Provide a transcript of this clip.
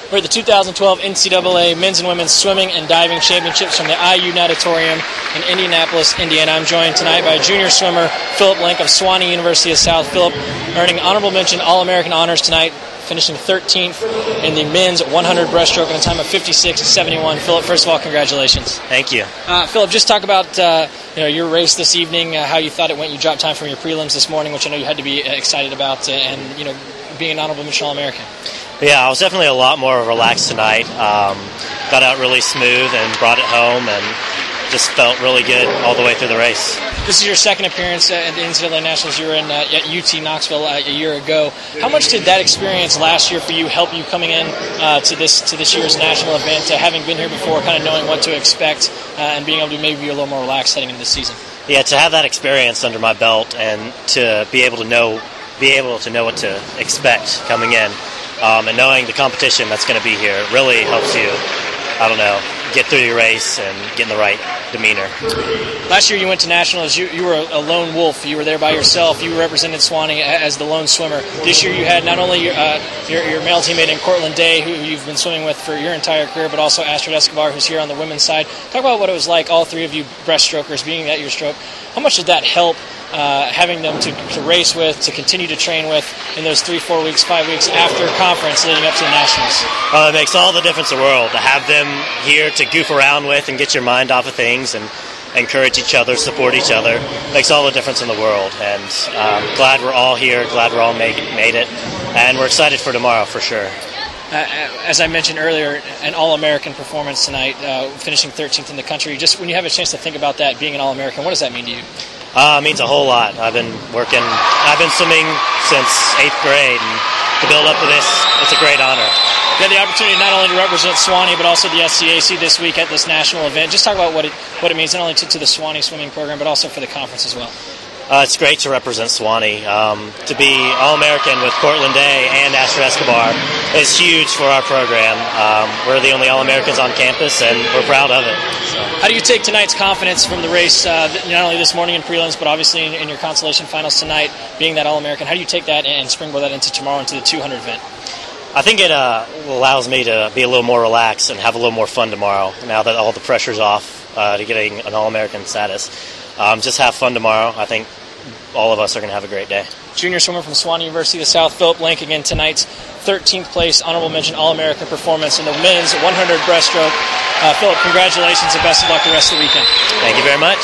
We're at the 2012 NCAA Men's and Women's Swimming and Diving Championships from the IU Natatorium in Indianapolis, Indiana. I'm joined tonight by junior swimmer Philip Link of Sewanee University of South. Philip earning honorable mention All-American honors tonight, finishing 13th in the men's 100 breaststroke in a time of 56.71. Philip, first of all, congratulations. Thank you. Philip, just talk about your race this evening, how you thought it went. You dropped time from your prelims this morning, which I know you had to be excited about, and being an honorable mention All-American. Yeah, I was definitely a lot more relaxed tonight. Got out really smooth and brought it home, and just felt really good all the way through the race. This is your second appearance at the NCAA Nationals. You were in at UT Knoxville a year ago. How much did that experience last year for you help you coming in to this year's national event, having been here before, kind of knowing what to expect, and being able to maybe be a little more relaxed heading into the season? Yeah, to have that experience under my belt and to be able to know what to expect coming in, and knowing the competition that's going to be here really helps you, get through your race and get in the right demeanor. Last year you went to nationals. You were a lone wolf. You were there by yourself. You represented Sewanee as the lone swimmer. This year you had not only your male teammate in Cortland Day, who you've been swimming with for your entire career, but also Astrid Escobar, who's here on the women's side. Talk about what it was like, all three of you breaststrokers being at your stroke. How much did that help having them to race with, to continue to train with in those 3, 4 weeks, 5 weeks after conference leading up to the Nationals? It makes all the difference in the world to have them here to goof around with and get your mind off of things and encourage each other, support each other. It makes all the difference in the world, and glad we're all here, glad we're all made it, and we're excited for tomorrow for sure. As I mentioned earlier, an All-American performance tonight, finishing 13th in the country. Just when you have a chance to think about that, being an All-American, what does that mean to you? It means a whole lot. I've been swimming since 8th grade, and to build up to this, it's a great honor. You had the opportunity not only to represent Sewanee, but also the SCAC this week at this national event. Just talk about what it means, not only to the Sewanee swimming program, but also for the conference as well. It's great to represent Sewanee. To be All-American with Cortland Day and Astrid Escobar is huge for our program. We're the only All-Americans on campus, and we're proud of it. So. How do you take tonight's confidence from the race, not only this morning in prelims, but obviously in your consolation finals tonight, being that All-American? How do you take that and springboard that into tomorrow, into the 200 event? I think it allows me to be a little more relaxed and have a little more fun tomorrow, now that all the pressure's off to getting an All-American status. Just have fun tomorrow. I think all of us are going to have a great day. Junior swimmer from Sewanee University of South, Philip Link, again tonight's 13th place honorable mention All-American performance in the men's 100 breaststroke. Philip, congratulations and best of luck the rest of the weekend. Thank you very much.